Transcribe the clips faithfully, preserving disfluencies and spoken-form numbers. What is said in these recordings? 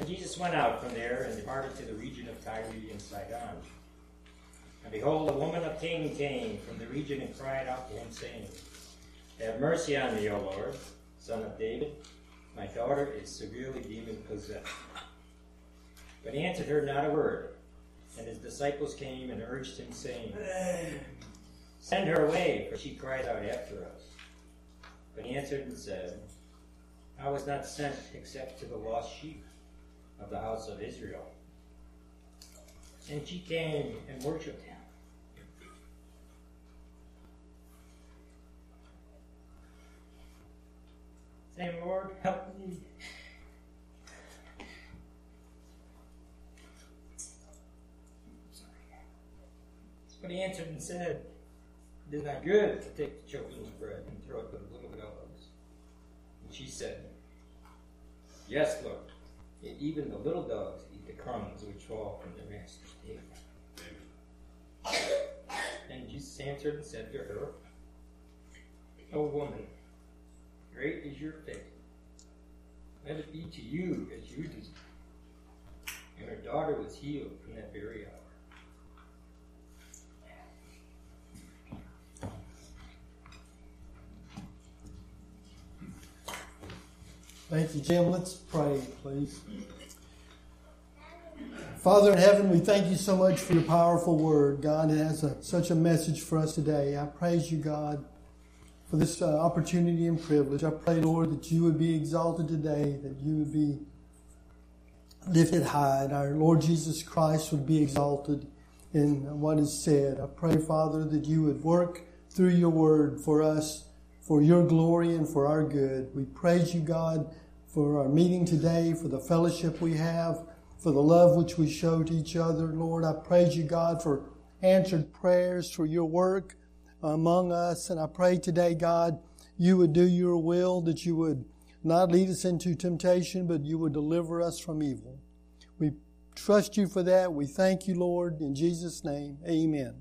Jesus went out from there and departed to the region of Tyre and Sidon. And behold, a woman of Canaan came from the region and cried out to him, saying, Have mercy on me, O Lord, Son of David. My daughter is severely demon-possessed. But he answered her not a word. And his disciples came and urged him, saying, Send her away, for she cries out after us. But he answered and said, I was not sent except to the lost sheep of the house of Israel. And she came and worshipped him. Saying, Lord, help me. But he answered and said, It is not good to take the children's bread and throw it to the little dogs. And she said, Yes, Lord, yet even the little dogs eat the crumbs which fall from their master's table. And Jesus answered and said to her, O woman, great is your faith. Let it be to you as you desire. And her daughter was healed from that very hour. Thank you, Jim. Let's pray, please. Father in heaven, we thank you so much for your powerful word. God, it has a, such a message for us today. I praise you, God, for this uh, opportunity and privilege. I pray, Lord, that you would be exalted today, that you would be lifted high, and our Lord Jesus Christ would be exalted in what is said. I pray, Father, that you would work through your word for us, for your glory and for our good. We praise you, God, for our meeting today, for the fellowship we have, for the love which we show to each other. Lord, I praise you, God, for answered prayers, for your work among us. And I pray today, God, you would do your will, that you would not lead us into temptation, but you would deliver us from evil. We trust you for that. We thank you, Lord, in Jesus' name. Amen.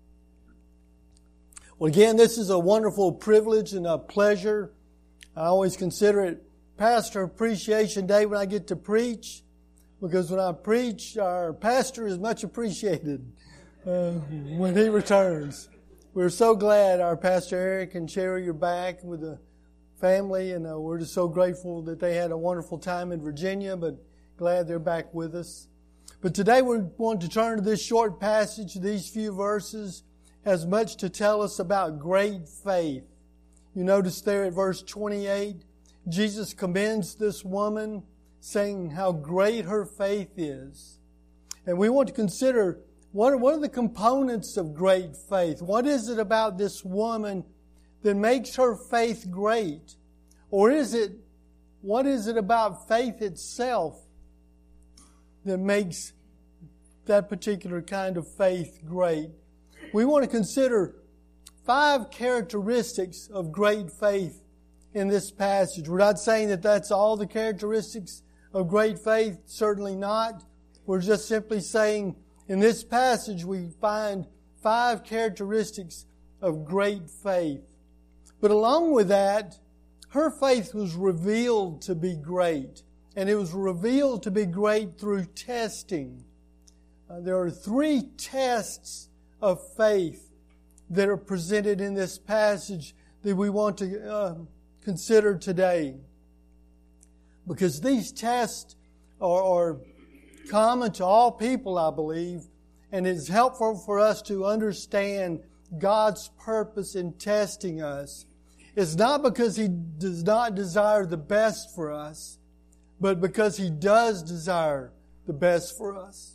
Well, again, this is a wonderful privilege and a pleasure. I always consider it Pastor Appreciation Day when I get to preach, because when I preach, our pastor is much appreciated uh, when he returns. We're so glad our Pastor Eric and Sherry are back with the family, and uh, we're just so grateful that they had a wonderful time in Virginia, but glad they're back with us. But today we want to turn to this short passage, these few verses, has much to tell us about great faith. You notice there at verse twenty-eight, Jesus commends this woman, saying how great her faith is. And we want to consider what are, what are the components of great faith? What is it about this woman that makes her faith great? Or is it, what is it about faith itself that makes that particular kind of faith great? We want to consider five characteristics of great faith in this passage. We're not saying that that's all the characteristics of great faith. Certainly not. We're just simply saying in this passage we find five characteristics of great faith. But along with that, her faith was revealed to be great. And it was revealed to be great through testing. Uh, there are three tests of faith that are presented in this passage that we want to uh, consider today. Because these tests are, are common to all people, I believe, and it's helpful for us to understand God's purpose in testing us. It's not because He does not desire the best for us, but because He does desire the best for us.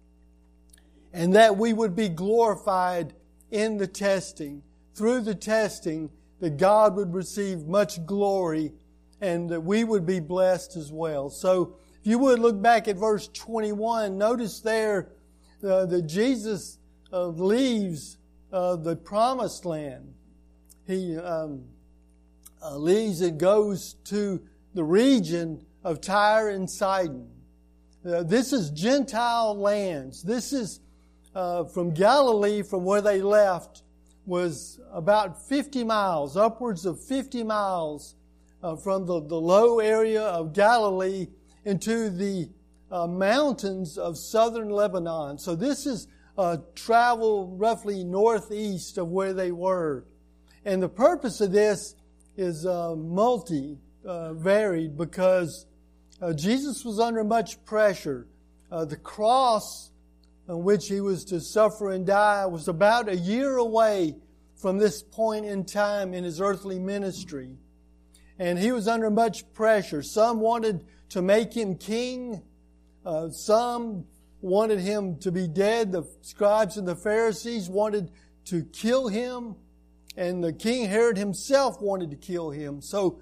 And that we would be glorified in the testing. Through the testing, that God would receive much glory and that we would be blessed as well. So, if you would look back at verse twenty-one, notice there uh, that Jesus uh, leaves uh, the promised land. He um, uh, leaves and goes to the region of Tyre and Sidon. Uh, this is Gentile lands. This is uh, from Galilee, from where they left, was about fifty miles, upwards of fifty miles uh, from the, the low area of Galilee into the uh, mountains of southern Lebanon. So this is uh, travel roughly northeast of where they were. And the purpose of this is uh, multi, uh, varied, because uh, Jesus was under much pressure. Uh, the cross on which he was to suffer and die was about a year away from this point in time in his earthly ministry. And he was under much pressure. Some wanted to make him king. Uh, some wanted him to be dead. The scribes and the Pharisees wanted to kill him. And the King Herod himself wanted to kill him. So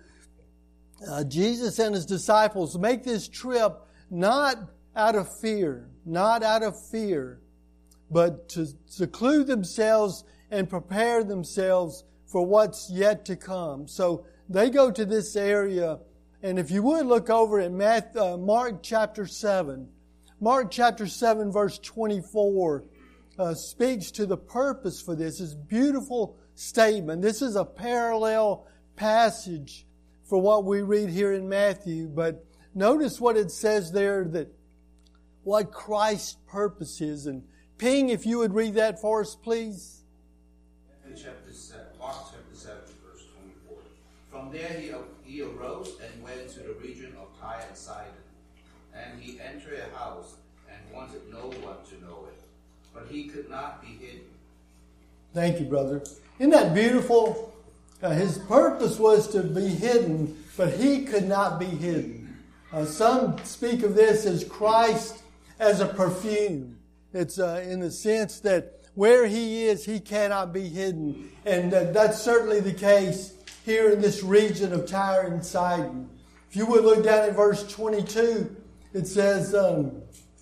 uh, Jesus and his disciples make this trip not out of fear, not out of fear, but to seclude themselves and prepare themselves for what's yet to come. So they go to this area, and if you would look over at Matthew, uh, Mark chapter seven. Mark chapter seven verse twenty-four uh, speaks to the purpose for this. It's beautiful statement. This is a parallel passage for what we read here in Matthew, but notice what it says there, that what Christ's purpose is. And Ping, if you would read that for us, please. Matthew chapter seven, Mark chapter seven, verse twenty-four. From there he, he arose and went to the region of Tyre and Sidon. And he entered a house and wanted no one to know it, but he could not be hidden. Thank you, brother. Isn't that beautiful? Uh, his purpose was to be hidden, but he could not be hidden. Uh, some speak of this as Christ as a perfume. It's uh, in the sense that where he is, he cannot be hidden. And uh, that's certainly the case here in this region of Tyre and Sidon. If you would look down at verse twenty-two, it says um,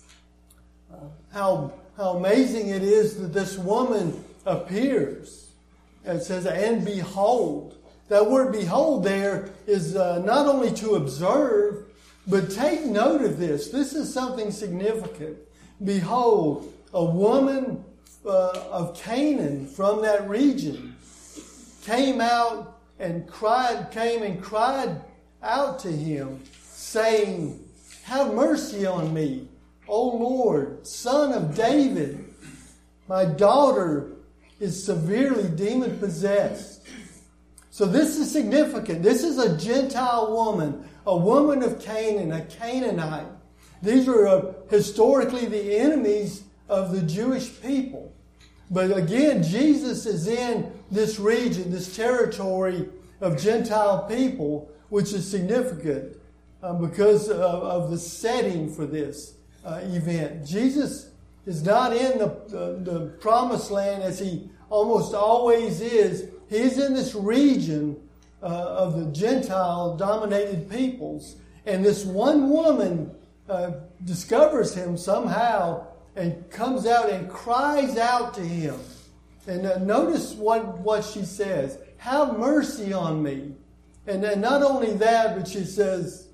uh, how, how amazing it is that this woman appears. It says, and behold. That word behold there is uh, not only to observe, but take note of this. This is something significant. Behold, a woman uh, of Canaan from that region came out and cried, came and cried out to him, saying, have mercy on me, O Lord, Son of David. My daughter is severely demon-possessed. So this is significant. This is a Gentile woman, a woman of Canaan, a Canaanite. These were uh, historically the enemies of the Jewish people. But again, Jesus is in this region, this territory of Gentile people, which is significant uh, because of, of the setting for this uh, event. Jesus is not in the, the, the promised land as he almost always is. He's in this region uh, of the Gentile-dominated peoples. And this one woman uh, discovers him somehow and comes out and cries out to him. And uh, notice what, what she says. Have mercy on me. And then not only that, but she says,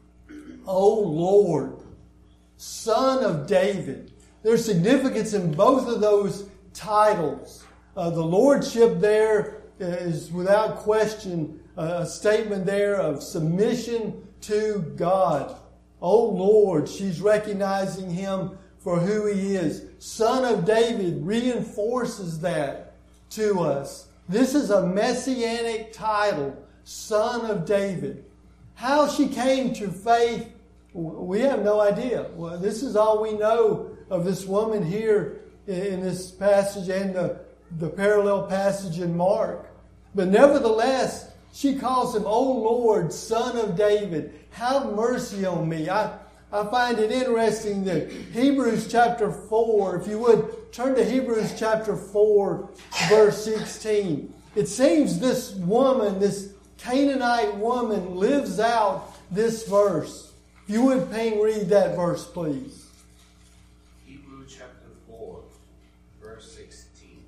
O Lord, Son of David. There's significance in both of those titles. Uh, the lordship there is without question a statement there of submission to God. Oh Lord, she's recognizing him for who he is. Son of David reinforces that to us. This is a messianic title, Son of David. How she came to faith, we have no idea. Well, this is all we know of this woman here in this passage and the, the parallel passage in Mark. But nevertheless, she calls him, O Lord, Son of David, have mercy on me. I, I find it interesting that Hebrews chapter four, if you would turn to Hebrews chapter four, verse sixteen. It seems this woman, this Canaanite woman, lives out this verse. If you would, Payne, read that verse, please. Hebrews chapter four, verse sixteen.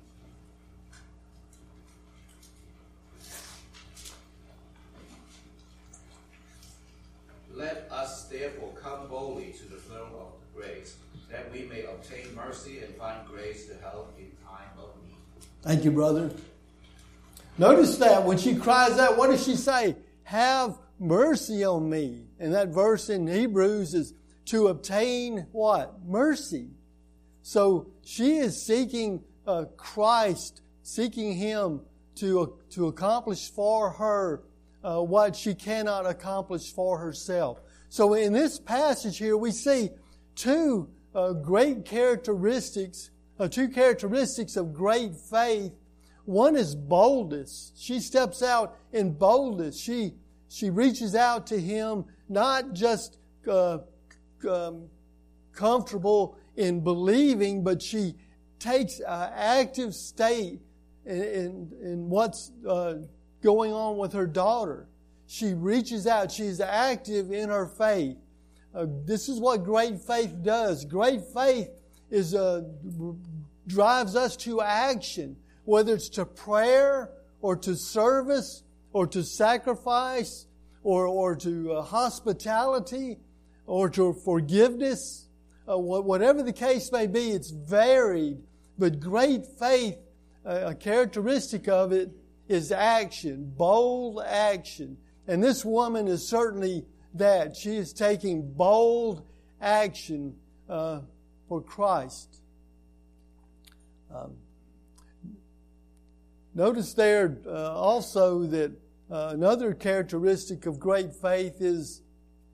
Let us therefore come boldly to the throne of grace, that we may obtain mercy and find grace to help in time of need. Thank you, brother. Notice that when she cries out, what does she say? Have mercy on me. And that verse in Hebrews is to obtain what? Mercy. So she is seeking uh, Christ, seeking Him to, uh, to accomplish for her uh, what she cannot accomplish for herself. So in this passage here, we see two uh, great characteristics, uh, two characteristics of great faith. One is boldness. She steps out in boldness. She she reaches out to Him, not just uh, um, comfortable in believing, but she takes an active state in, in, in what's uh, going on with her daughter. She reaches out. She is active in her faith. Uh, this is what great faith does. Great faith is uh, drives us to action, whether it's to prayer or to service or to sacrifice or, or to uh, hospitality or to forgiveness. Uh, whatever the case may be, it's varied. But great faith, uh, a characteristic of it is action, bold action. And this woman is certainly that. She is taking bold action uh, for Christ. Um, notice there uh, also that uh, another characteristic of great faith is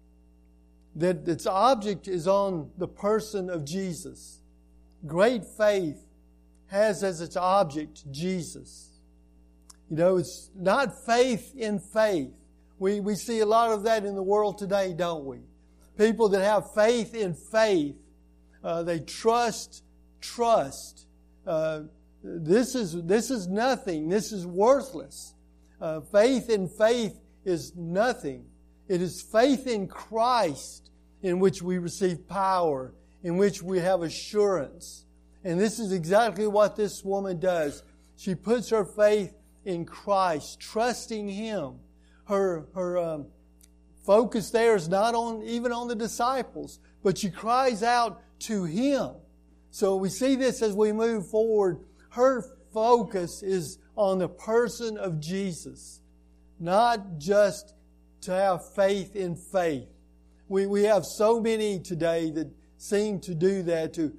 that its object is on the person of Jesus. Great faith has as its object Jesus. You know, it's not faith in faith. We we see a lot of that in the world today, don't we? People that have faith in faith, uh, they trust, trust. Uh, this is this is nothing. This is worthless. Uh, faith in faith is nothing. It is faith in Christ in which we receive power, in which we have assurance. And this is exactly what this woman does. She puts her faith in Christ, trusting Him. Her her um, focus there is not on even on the disciples, but she cries out to Him. So we see this as we move forward. Her focus is on the person of Jesus, not just to have faith in faith. We we have so many today that seem to do that, to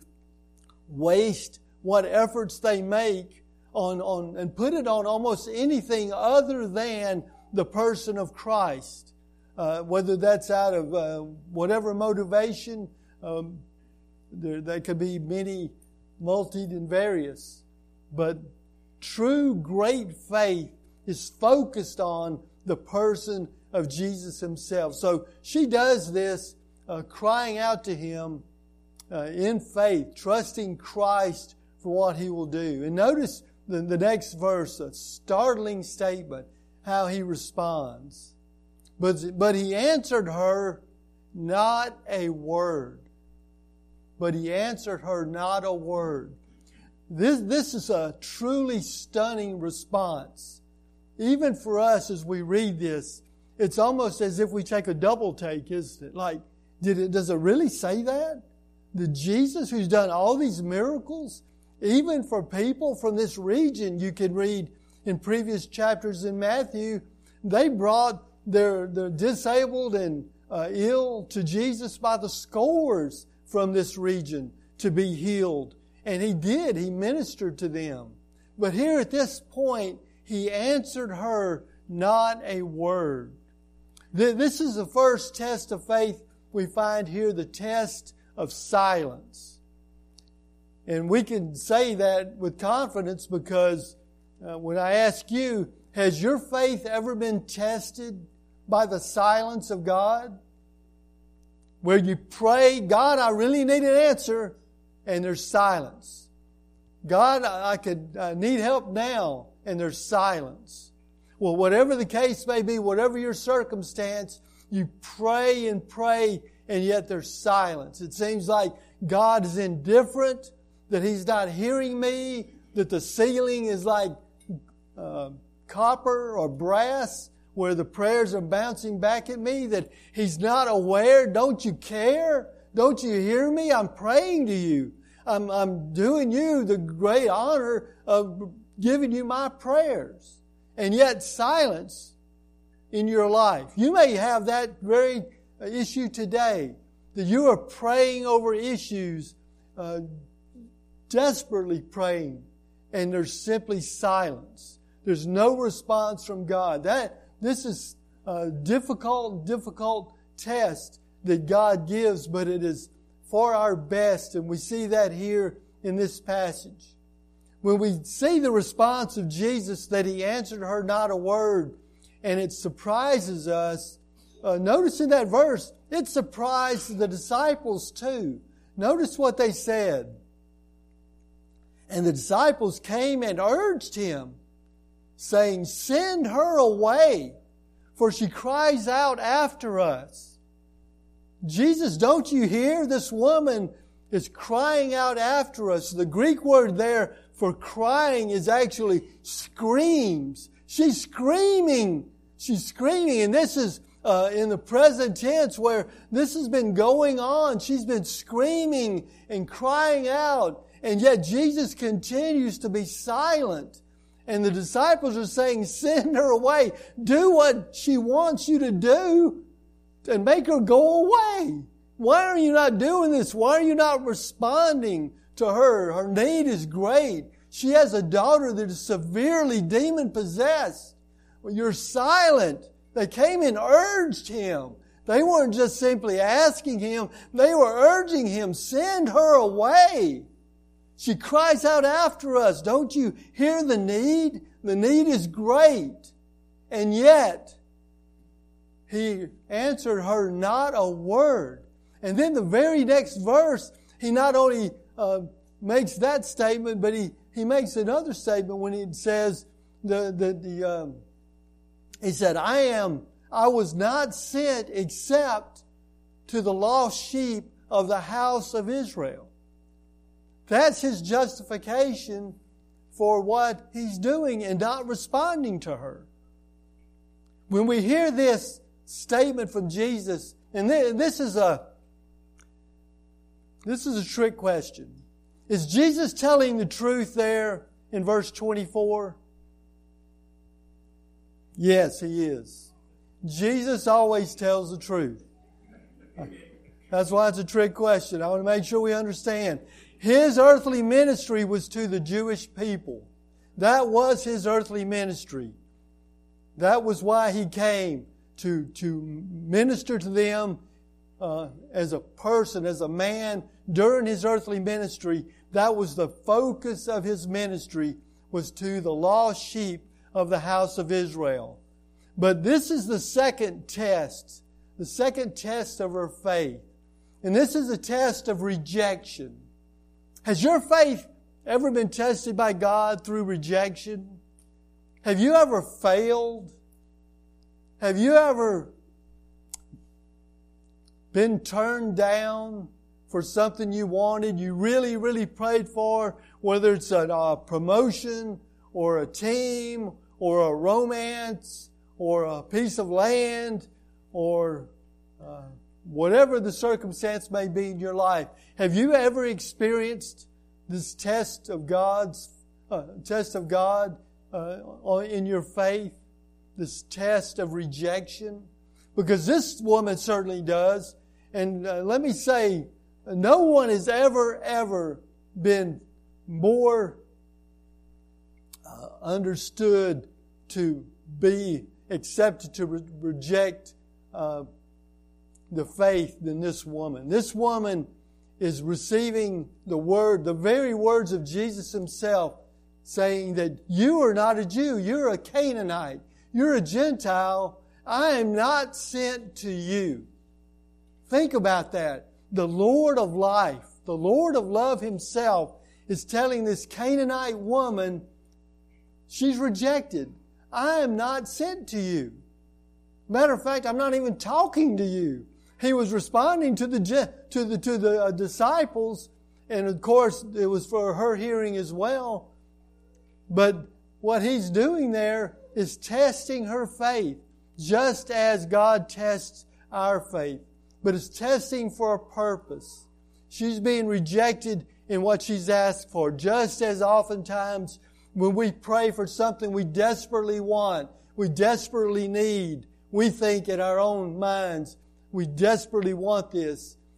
waste what efforts they make on, on and put it on almost anything other than the person of Christ. Uh, whether that's out of uh, whatever motivation, um, there, there could be many, multi and various. But true great faith is focused on the person of Jesus Himself. So she does this, uh, crying out to Him uh, in faith, trusting Christ for what He will do. And notice the, the next verse, a startling statement, how He responds. But, but He answered her not a word. But He answered her not a word. This, this is a truly stunning response. Even for us as we read this, it's almost as if we take a double take, isn't it? Like, did it, does it really say that? The Jesus who's done all these miracles, even for people from this region, you can read in previous chapters in Matthew, they brought their, their disabled and uh, ill to Jesus by the scores from this region to be healed. And He did. He ministered to them. But here at this point, He answered her not a word. This is the first test of faith we find here, the test of silence. And we can say that with confidence because uh, when I ask you, has your faith ever been tested by the silence of God? Where you pray, God, I really need an answer, and there's silence. God, I could I need help now, and there's silence. Well, whatever the case may be, whatever your circumstance, you pray and pray, and yet there's silence. It seems like God is indifferent, that He's not hearing me, that the ceiling is like uh, copper or brass, where the prayers are bouncing back at me, that He's not aware. Don't you care? Don't you hear me? I'm praying to you. I'm, I'm doing you the great honor of giving you my prayers. And yet silence in your life. You may have that very issue today. that you are praying over issues, uh, desperately praying, and there's simply silence. There's no response from God. That this is a difficult, difficult test that God gives, but it is for our best, and we see that here in this passage. When we see the response of Jesus, that He answered her not a word, and it surprises us. Uh, notice in that verse, it surprised the disciples too. Notice what they said. And the disciples came and urged Him, saying, "Send her away, for she cries out after us." Jesus, don't you hear? This woman is crying out after us. The Greek word there for crying is actually screams. She's screaming. She's screaming. And this is uh, in the present tense where this has been going on. She's been screaming and crying out. And yet Jesus continues to be silent. And the disciples are saying, "Send her away. Do what she wants you to do and make her go away. Why are you not doing this? Why are you not responding to her? Her need is great. She has a daughter that is severely demon-possessed. Well, you're silent." They came and urged Him. They weren't just simply asking Him. They were urging Him, "Send her away. She cries out after us. Don't you hear the need? The need is great." And yet, He answered her not a word. And then the very next verse, He not only uh, makes that statement, but He, he makes another statement when He says, the, the, the, um, He said, I am, I was not sent except to the lost sheep of the house of Israel. That's His justification for what He's doing and not responding to her. When we hear this statement from Jesus, and this is a this is a trick question. Is Jesus telling the truth there in verse twenty-four? Yes, He is. Jesus always tells the truth. That's why it's a trick question. I want to make sure we understand. His earthly ministry was to the Jewish people. That was His earthly ministry. That was why He came, to, to minister to them uh, as a person, as a man during His earthly ministry. That was the focus of His ministry, was to the lost sheep of the house of Israel. But this is the second test, the second test of her faith. And this is a test of rejection. Has your faith ever been tested by God through rejection? Have you ever failed? Have you ever been turned down for something you wanted, you really, really prayed for, whether it's a, a promotion or a team or a romance or a piece of land or uh, whatever the circumstance may be in your life? Have you ever experienced this test of God's uh, test of God uh, in your faith? This test of rejection? Because this woman certainly does. And uh, let me say, no one has ever, ever been more uh, understood to be accepted, to re- reject uh, the faith than this woman. This woman is receiving the word, the very words of Jesus Himself, saying that you are not a Jew, you're a Canaanite, you're a Gentile, I am not sent to you. Think about that. The Lord of life, the Lord of love Himself is telling this Canaanite woman, she's rejected. I am not sent to you. Matter of fact, I'm not even talking to you. He was responding to the to the to the uh, disciples, and of course it was for her hearing as well. But what He's doing there is testing her faith, just as God tests our faith. But it's testing for a purpose. She's being rejected in what she's asked for, just as oftentimes when we pray for something we desperately want, we desperately need, we think in our own minds, we desperately want this,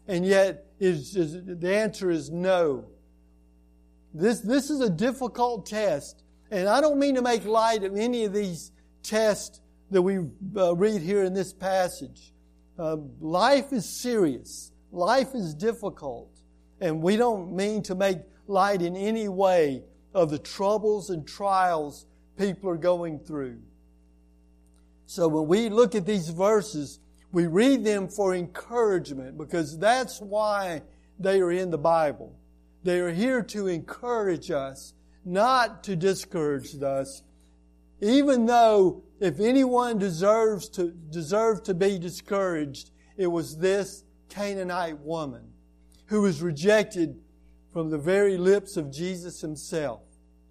and yet is, is, the answer is no. This, this is a difficult test, and I don't mean to make light of any of these tests that we uh, read here in this passage. Uh, life is serious. Life is difficult, and we don't mean to make light in any way of the troubles and trials people are going through. So when we look at these verses, we read them for encouragement, because that's why they are in the Bible. They are here to encourage us, not to discourage us. Even though if anyone deserves to deserve to be discouraged, it was this Canaanite woman who was rejected from the very lips of Jesus Himself.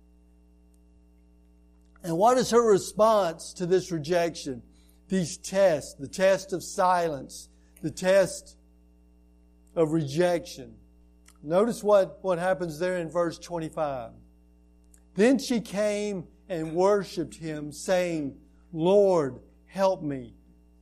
And what is her response to this rejection? These tests, the test of silence, the test of rejection. Notice what, what happens there in verse twenty-five. Then she came and worshipped Him, saying, Lord, help me.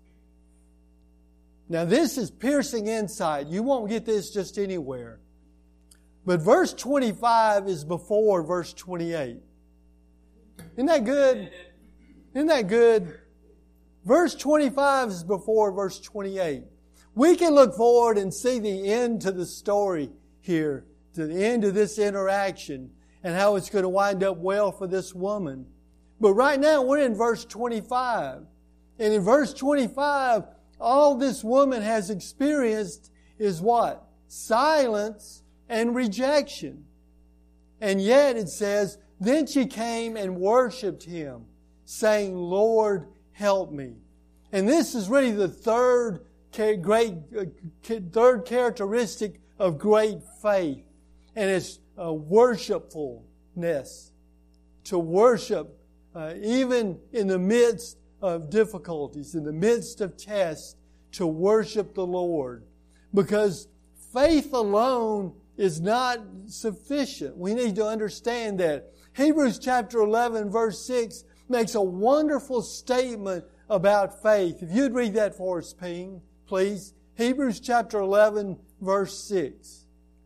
Now this is piercing insight. You won't get this just anywhere. But verse twenty-five is before verse twenty-eight. Isn't that good? Isn't that good? Verse twenty-five is before verse twenty-eight. We can look forward and see the end to the story here, to the end of this interaction, and how it's going to wind up well for this woman. But right now we're in verse twenty-five. And in verse twenty-five, all this woman has experienced is what? Silence and rejection. And yet it says, then she came and worshipped Him, saying, Lord, help me. And this is really the third great, third characteristic of great faith. And it's uh, worshipfulness. To worship uh, even in the midst of difficulties, in the midst of tests, to worship the Lord. Because faith alone is not sufficient. We need to understand that. Hebrews chapter eleven verse six makes a wonderful statement about faith. If you'd read that for us, Ping, please. Hebrews chapter eleven verse six.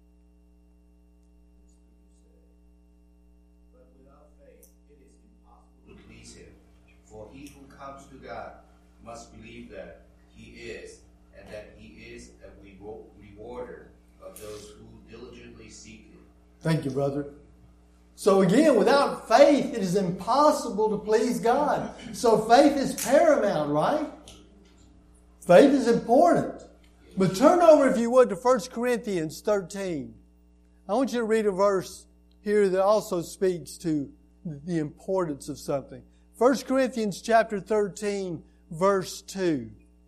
But without faith it is impossible to please Him. For he who comes to God must believe that He is, and that He is a rewarder of those who diligently seek Him. Thank you, brother. So again, without faith, it is impossible to please God. So faith is paramount, right? Faith is important. But turn over, if you would, to First Corinthians thirteen. I want you to read a verse here that also speaks to the importance of something. First Corinthians chapter thirteen, verse two.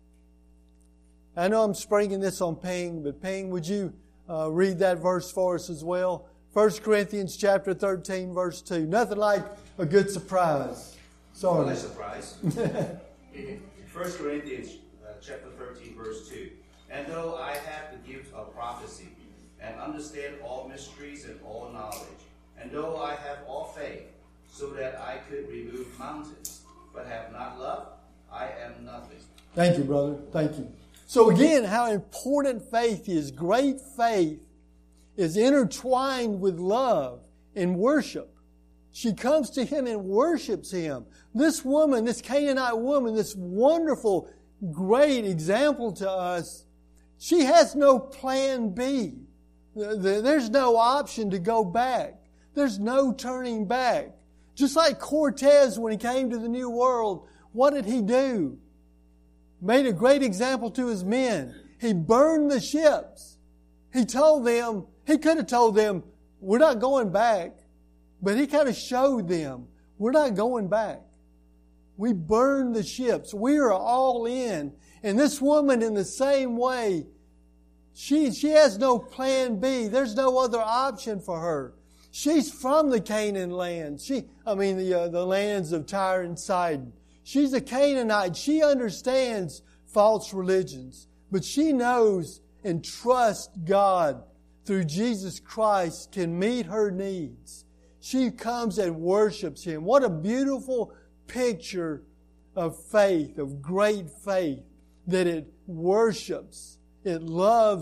I know I'm springing this on Ping, but Ping, would you uh, read that verse for us as well? First Corinthians chapter thirteen, verse two. Nothing like a good surprise. Sorry. Not a surprise. First Corinthians uh, chapter thirteen, verse two. And though I have the gift of prophecy, and understand all mysteries and all knowledge, and though I have all faith, so that I could remove mountains, but have not love, I am nothing. Thank you, brother. Thank you. So again, how important faith is. Great faith is intertwined with love and worship. She comes to Him and worships Him. This woman, this Canaanite woman, this wonderful, great example to us, she has no plan B. There's no option to go back. There's no turning back. Just like Cortez, when he came to the New World, what did he do? Made a great example to his men. He burned the ships. He told them, he could have told them, we're not going back. But he kind of showed them, we're not going back. We burned the ships. We are all in. And this woman, in the same way, she, she has no plan B. There's no other option for her. She's from the Canaan land. She, I mean, the, uh, the lands of Tyre and Sidon. She's a Canaanite. She understands false religions. But she knows and trusts God through Jesus Christ can meet her needs. She comes and worships Him. What a beautiful picture of faith, of great faith, that it worships, it loves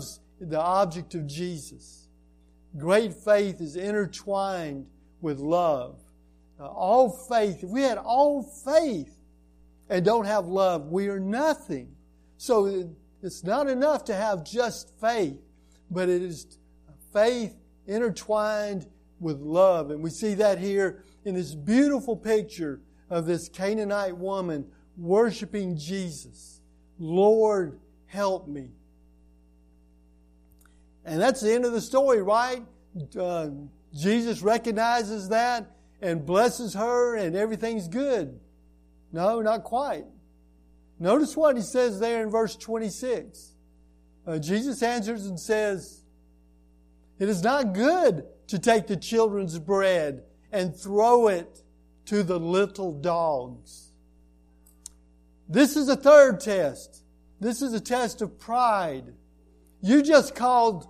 the object of Jesus. Great faith is intertwined with love. Uh, all faith, if we had all faith and don't have love, we are nothing. So it's not enough to have just faith, but it is faith intertwined with love. And we see that here in this beautiful picture of this Canaanite woman worshiping Jesus. Lord, help me. And that's the end of the story, right? Uh, Jesus recognizes that and blesses her and everything's good. No, not quite. Notice what he says there in verse twenty-six. Uh, Jesus answers and says, "It is not good to take the children's bread and throw it to the little dogs." This is a third test. This is a test of pride. You just called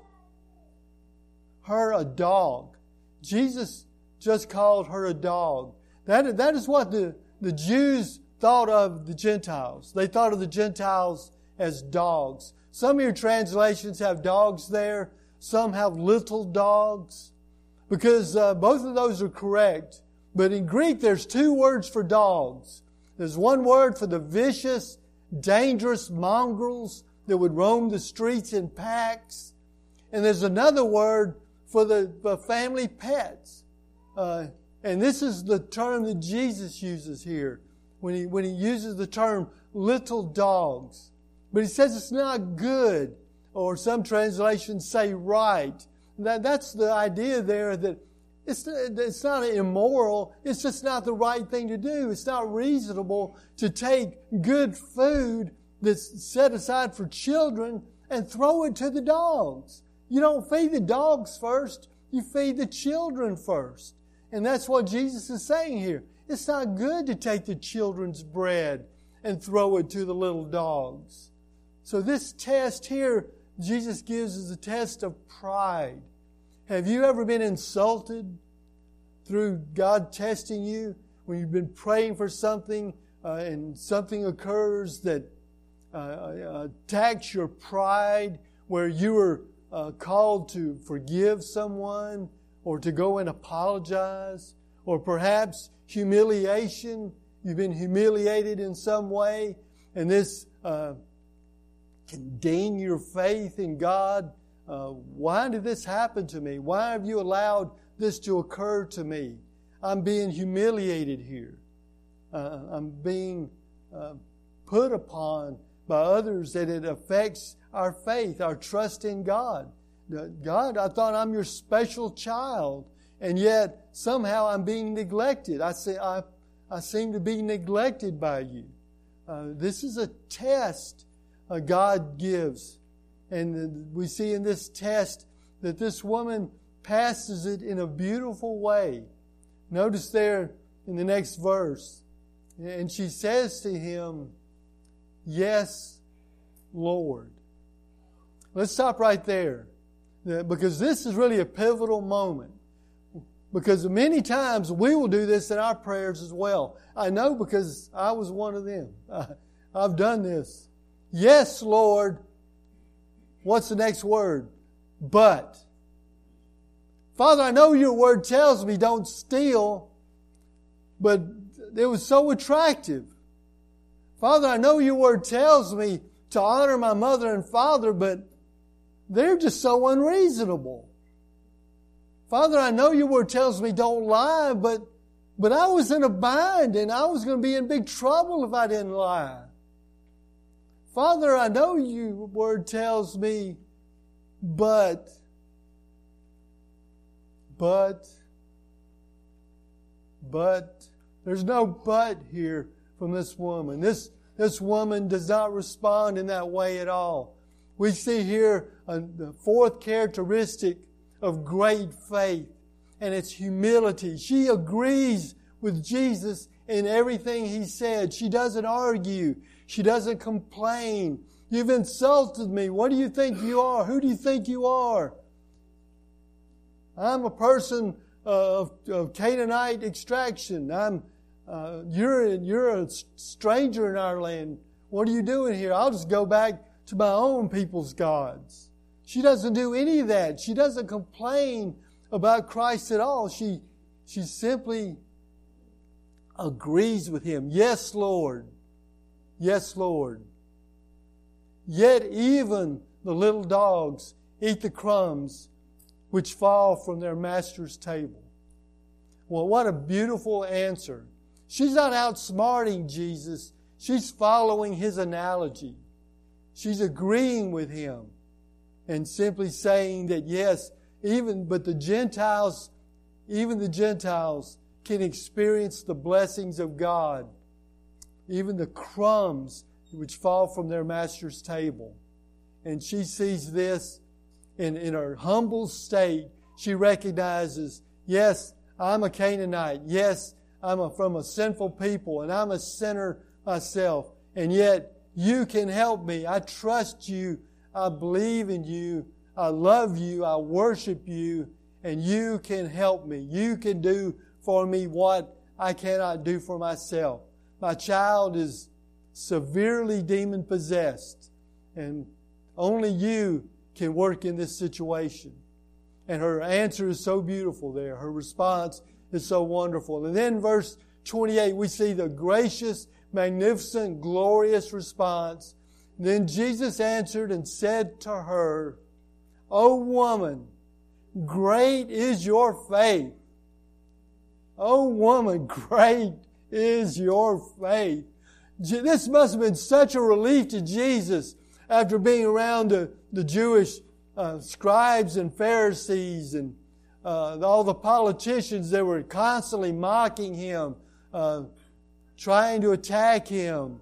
her a dog. Jesus just called her a dog. That, that is what the, the Jews thought of the Gentiles. They thought of the Gentiles as dogs. Some of your translations have dogs there. Some have little dogs. Because uh, both of those are correct. But in Greek, there's two words for dogs. There's one word for the vicious, dangerous mongrels that would roam the streets in packs. And there's another word for the for family pets. Uh, and this is the term that Jesus uses here when he, when he uses the term little dogs. But he says it's not good, or some translations say right. That, that's the idea there that it's, it's not immoral, it's just not the right thing to do. It's not reasonable to take good food that's set aside for children and throw it to the dogs. You don't feed the dogs first, you feed the children first. And that's what Jesus is saying here. It's not good to take the children's bread and throw it to the little dogs. So this test here Jesus gives is a test of pride. Have you ever been insulted through God testing you when you've been praying for something uh, and something occurs that uh, attacks your pride, where you were uh, called to forgive someone or to go and apologize, or perhaps humiliation? You've been humiliated in some way, and this uh, can ding your faith in God. Uh, why did this happen to me? Why have you allowed this to occur to me? I'm being humiliated here. Uh, I'm being uh, put upon by others, that it affects our faith, our trust in God. God, I thought I'm your special child, and yet somehow I'm being neglected. I say I, I seem to be neglected by you. Uh, this is a test uh, God gives. And we see in this test that this woman passes it in a beautiful way. Notice there in the next verse. And she says to him, "Yes, Lord." Let's stop right there. Because this is really a pivotal moment. Because many times we will do this in our prayers as well. I know, because I was one of them. I've done this. Yes, Lord. What's the next word? But. Father, I know your word tells me don't steal, but it was so attractive. Father, I know your word tells me to honor my mother and father, but they're just so unreasonable. Father, I know your word tells me don't lie, but, but I was in a bind and I was going to be in big trouble if I didn't lie. Father, I know your word tells me, but, but, but, there's no but here from this woman. This, this woman does not respond in that way at all. We see here a, the fourth characteristic of great faith, and it's humility. She agrees with Jesus in everything He said. She doesn't argue. She doesn't complain. You've insulted me. What do you think you are? Who do you think you are? I'm a person of, of Canaanite extraction. I'm, uh, you're, you're a stranger in our land. What are you doing here? I'll just go back to my own people's gods. She doesn't do any of that. She doesn't complain about Christ at all. She, she simply agrees with Him. Yes, Lord. Yes, Lord. Yet even the little dogs eat the crumbs which fall from their master's table. Well, what a beautiful answer. She's not outsmarting Jesus. She's following His analogy. She's agreeing with Him and simply saying that yes, even, but the Gentiles, even the Gentiles can experience the blessings of God. Even the crumbs which fall from their master's table. And she sees this in, in her humble state. She recognizes, yes, I'm a Canaanite. Yes, I'm a, from a sinful people, and I'm a sinner myself. And yet, you can help me. I trust you. I believe in you. I love you. I worship you. And you can help me. You can do for me what I cannot do for myself. My child is severely demon-possessed, and only you can work in this situation. And her answer is so beautiful there. Her response is so wonderful. And then verse twenty-eight, we see the gracious, magnificent, glorious response. Then Jesus answered and said to her, O woman, great is your faith. O woman, great is your faith. This must have been such a relief to Jesus after being around the, the Jewish uh, scribes and Pharisees and uh, all the politicians that were constantly mocking Him, uh, trying to attack Him,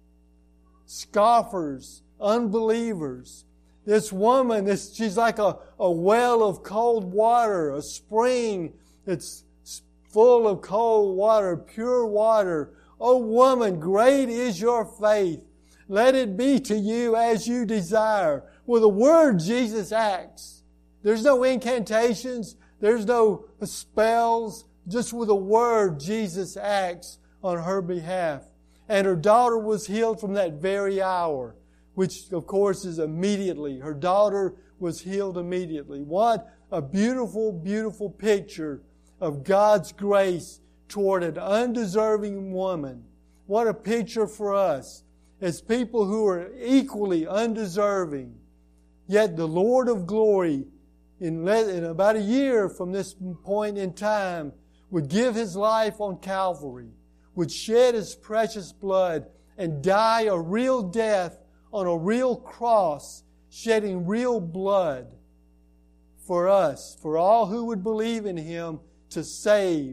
scoffers, unbelievers. This woman, this, she's like a, a well of cold water, a spring that's full of cold water, pure water. O woman, great is your faith. Let it be to you as you desire. With a word, Jesus acts. There's no incantations. There's no spells. Just with a word, Jesus acts on her behalf. And her daughter was healed from that very hour, which of course is immediately. Her daughter was healed immediately. What a beautiful, beautiful picture of God's grace toward an undeserving woman. What a picture for us as people who are equally undeserving. Yet the Lord of glory, in, le- in about a year from this point in time, would give His life on Calvary, would shed His precious blood and die a real death on a real cross, shedding real blood for us, for all who would believe in Him, to save.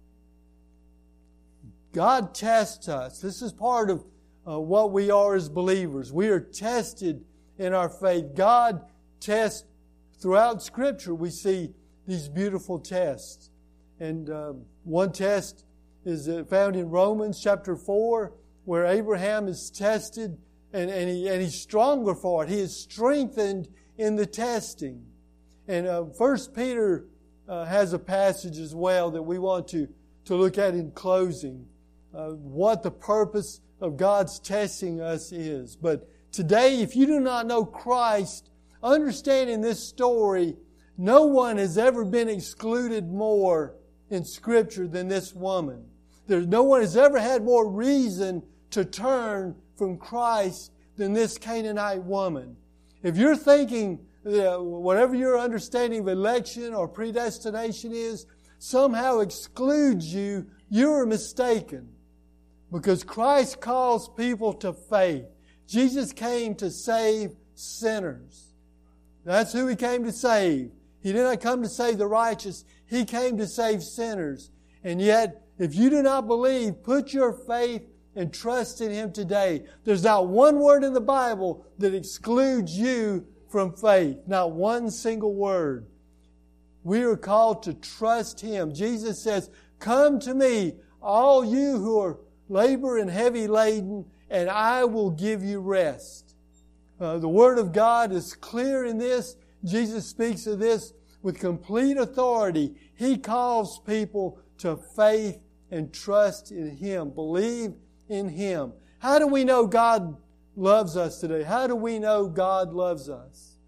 God tests us. This is part of uh, what we are as believers. We are tested in our faith. God tests throughout Scripture. We see these beautiful tests. And uh, one test is uh, found in Romans chapter four, where Abraham is tested and, and, he, and he's stronger for it. He is strengthened in the testing. And uh, First Peter uh, has a passage as well that we want to, to look at in closing. Uh, what the purpose of God's testing us is. But today, if you do not know Christ, understand in this story, no one has ever been excluded more in Scripture than this woman. There's no one has ever had more reason to turn from Christ than this Canaanite woman. If you're thinking that whatever your understanding of election or predestination is somehow excludes you, you're mistaken. Because Christ calls people to faith. Jesus came to save sinners. That's who He came to save. He did not come to save the righteous. He came to save sinners. And yet, if you do not believe, put your faith and trust in Him today. There's not one word in the Bible that excludes you from faith. Not one single word. We are called to trust Him. Jesus says, come to me, all you who are labor and heavy laden, and I will give you rest. Uh, the Word of God is clear in this. Jesus speaks of this with complete authority. He calls people to faith and trust in Him. Believe in Him. How do we know God loves us today? How do we know God loves us?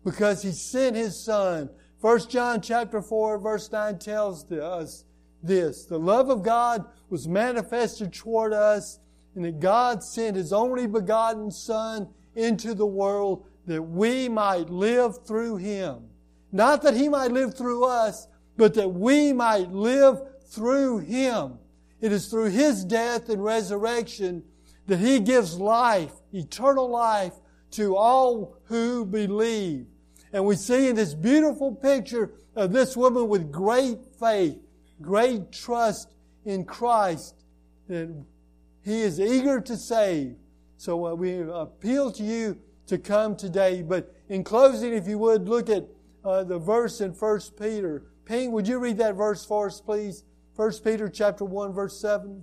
because He sent His Son. First John chapter four verse nine tells us this. The love of God was manifested toward us, and that God sent His only begotten Son into the world that we might live through Him. Not that He might live through us, but that we might live through Him. It is through His death and resurrection that He gives life, eternal life, to all who believe. And we see in this beautiful picture of this woman with great faith, great trust in Christ, that He is eager to save. So uh, we appeal to you to come today. But in closing, if you would, look at uh, the verse in First Peter. Ping, would you read that verse for us, please? First Peter chapter one, verse seven.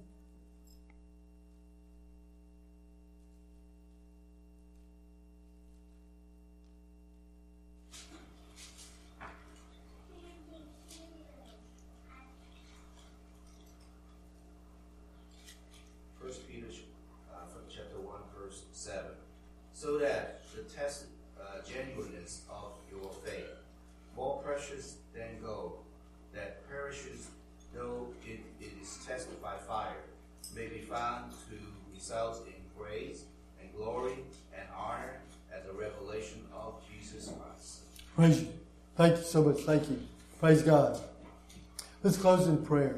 First Peter uh, from chapter one, verse seven. So that the test uh, genuineness of your faith, more precious than gold, that perishes though it, it is tested by fire, may be found to result in praise and glory and honor at the revelation of Jesus Christ. Praise you. Thank you so much. Thank you. Praise God. Let's close in prayer.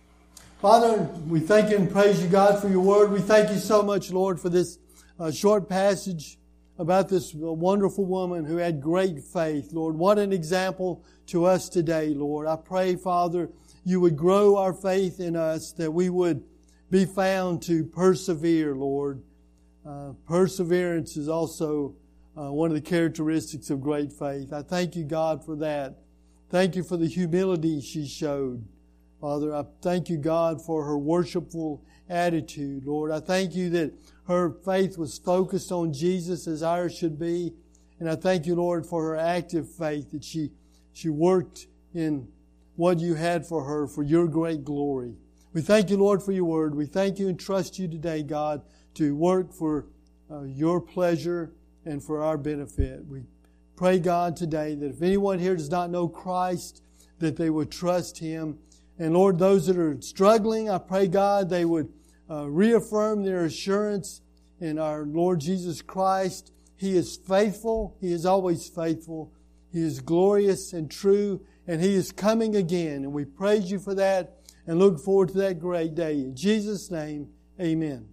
Father, we thank you and praise you, God, for your word. We thank you so much, Lord, for this uh, short passage about this wonderful woman who had great faith. Lord, what an example to us today, Lord. I pray, Father, you would grow our faith in us, that we would be found to persevere, Lord. Uh, perseverance is also uh, one of the characteristics of great faith. I thank you, God, for that. Thank you for the humility she showed. Father, I thank you, God, for her worshipful attitude, Lord. I thank you that her faith was focused on Jesus as ours should be. And I thank you, Lord, for her active faith, that she, she worked in what you had for her for your great glory. We thank you, Lord, for your word. We thank you and trust you today, God, to work for uh, your pleasure and for our benefit. We pray, God, today that if anyone here does not know Christ, that they would trust Him. And Lord, those that are struggling, I pray, God, they would uh, reaffirm their assurance in our Lord Jesus Christ. He is faithful. He is always faithful. He is glorious and true, and He is coming again. And we praise you for that and look forward to that great day. In Jesus' name, amen.